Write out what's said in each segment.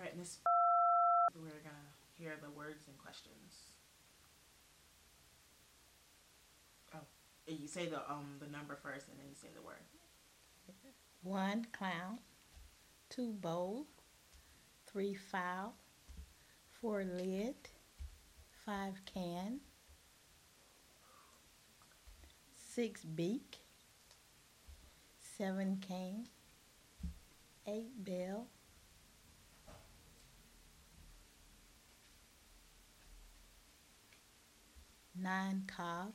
right, Miss. We're gonna hear the words and questions. Oh, you say the number first, and then you say the word. 1 clown, 2 bowl, 3 fowl, 4 lid, 5 can, 6 beak, 7 cane, 8 bell, 9 cob,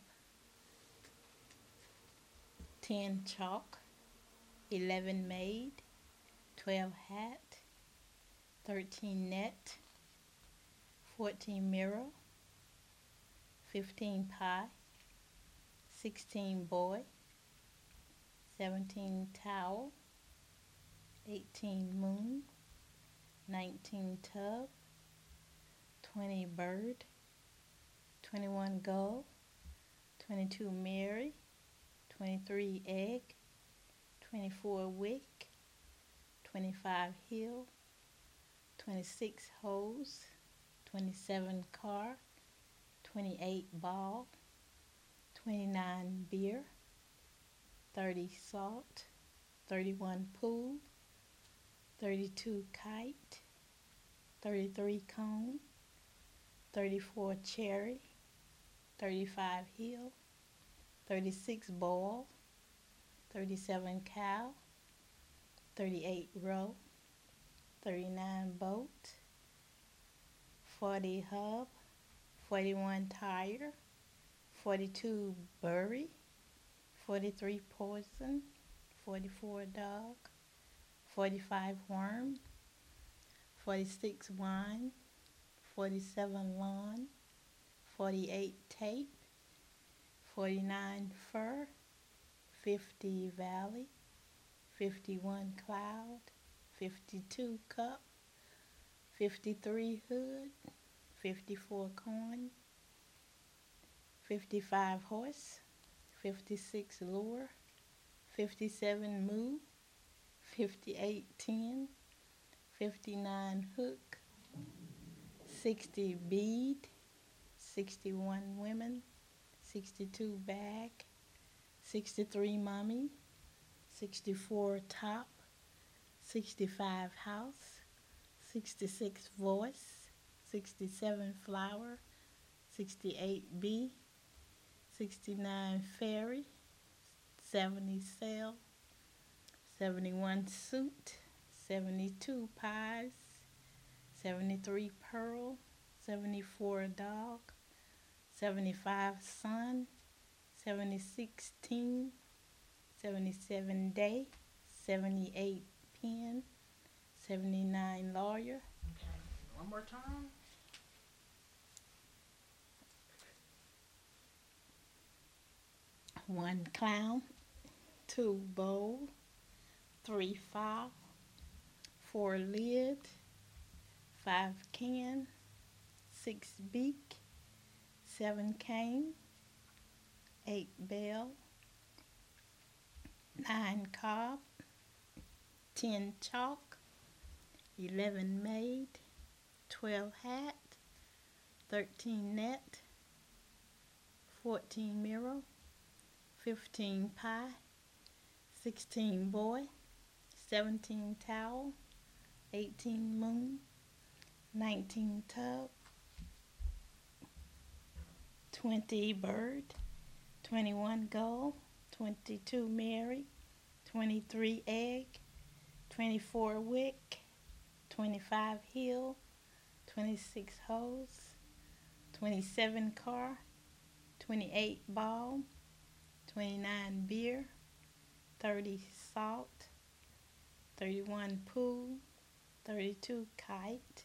10 chalk, 11 maid, 12 hat, 13 net, 14 mirror, 15 pie, 16 boy, 17 towel, 18 moon, 19 tub, 20 bird, 21 gull, 22 Mary, 23 egg, 24 wick, 25 hill, 26 hose, 27 car, 28 ball, 29 beer, 30 salt, 31 pool, 32 kite, 33 cone, 34 cherry, 35 hill, 36 ball, 37 cow, 38 row, 39 boat, 40 hub, 41 tire, 42 bury, 43 poison, 44 dog, 45 worm, 46 wine, 47 lawn, 48 tape, 49 fur, 50 valley, 51 cloud, 52 cup, 53 hood, 54 coin, 55 horse, 56 lure, 57 moo, 58 10, 59 hook, 60 bead, 61 women, 62 bag, 63 mommy, 64 top, 65 house, 66 voice, 67 flower, 68 bee, 69 fairy, 70 sail, 71 suit, 72 pies, 73 pearl, 74 dog, 75 sun, 76 teen, 77 day, 78 pen, 79 lawyer. Okay. One more time. 1 clown, 2 bowl, 3 fowl, 4 lid, 5 can, 6 beak, 7 cane, 8 bell, 9 cob, 10 chalk, 11 maid, 12 hat, 13 net, 14 mirror, 15 pie, 16 boy, 17 towel, 18 moon, 19 tub, 20 bird, 21 gull, 22 Mary, 23 egg, 24 wick, 25 hill, 26 hose, 27 car, 28 ball, 29 beer, 30 salt, 31 pool, 32 kite,